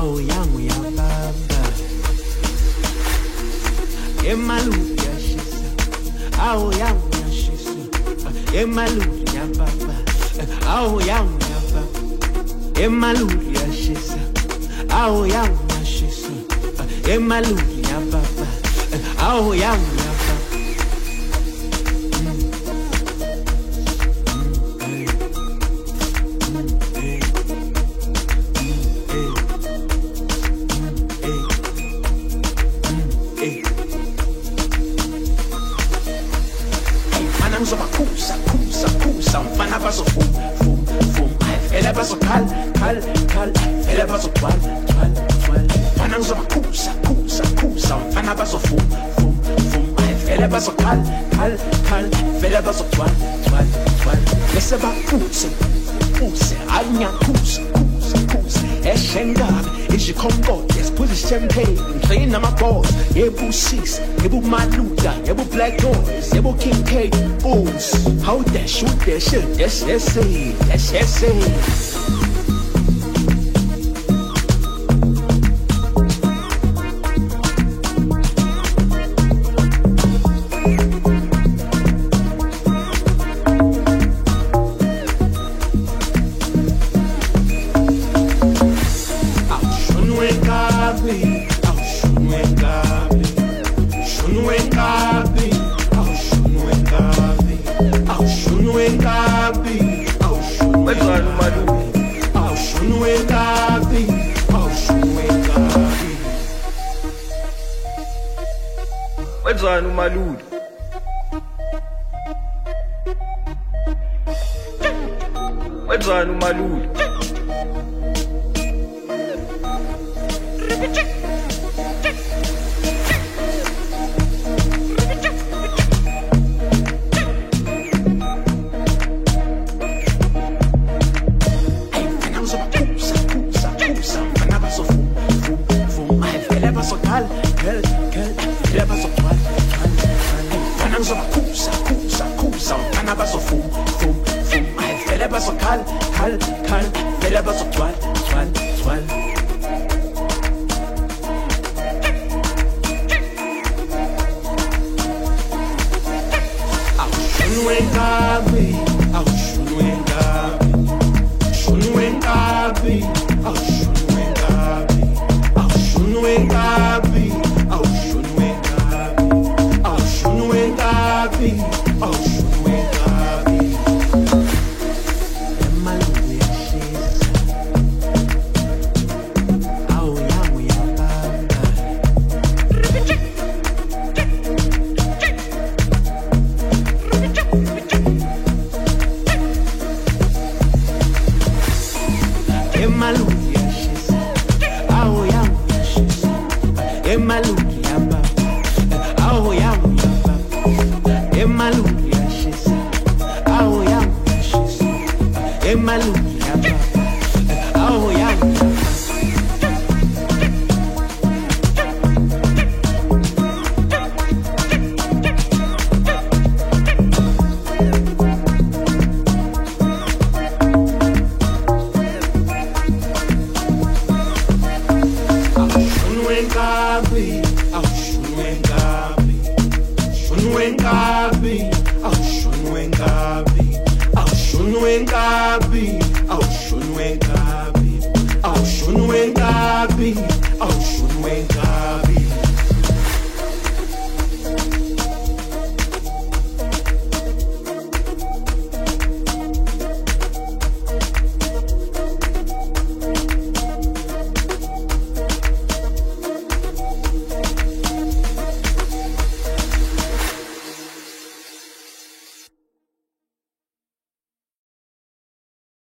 awu yangu ya baba. Emaluti yashisa, awu yangu yashisa. Emaluti ya baba, awu yangu ya baba. Emaluti yashisa, awu yangu yashisa. Emaluti ya baba, awu yangu ya baba. Mfana baso fum, fum, fum. Ele baso kal, kal, kal. Ele baso twal, twal, twal. Mfana ngizoba kusa, kusa, kusa. Mfana baso fum, fum, fum. Ele baso kal, kal, kal. Ele baso twal, twal, twal. Lese ba kuse, kuse. Anya kuse, kuse, kuse. Eshengabe, ishikombo. Yes, put the champagne. Playing on my balls. Yebu six, yebu maluda, yebu black noise, yebu king K. Booms. Hold that, shoot that shit. That's essay. That's essay. Wenzani uMaludu? Wenzani uMaludu? Shunwengabi,